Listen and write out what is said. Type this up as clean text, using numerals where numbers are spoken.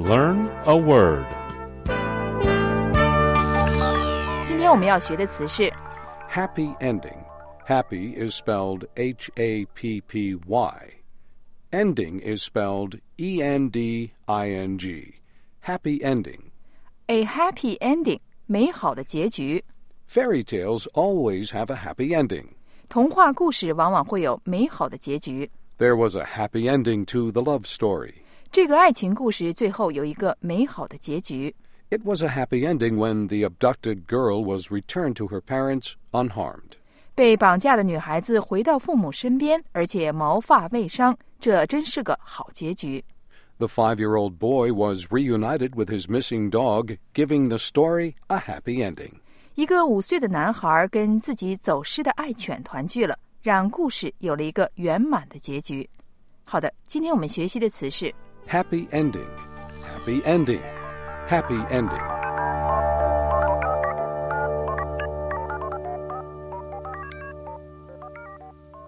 Learn a word. 今天我们要学的词是 Happy ending. Happy is spelled H-A-P-P-Y. Ending is spelled E-N-D-I-N-G. Happy ending. a happy ending, 美好的结局。 Fairy tales always have a happy ending. 童话故事往往会有美好的结局。 There was a happy ending to the love story. 这个爱情故事最后有一个美好的结局。 It was a happy ending when the abducted girl was returned to her parents unharmed. 被绑架的女孩子回到父母身边，而且毛发未伤，这真是个好结局。 The 5-year-old boy was reunited with his missing dog, giving the story a happy ending. 一个5岁的男孩跟自己走失的爱犬团聚了，让故事有了一个圆满的结局。好的，今天我们学习的词是 Happy ending. Happy ending. Happy ending.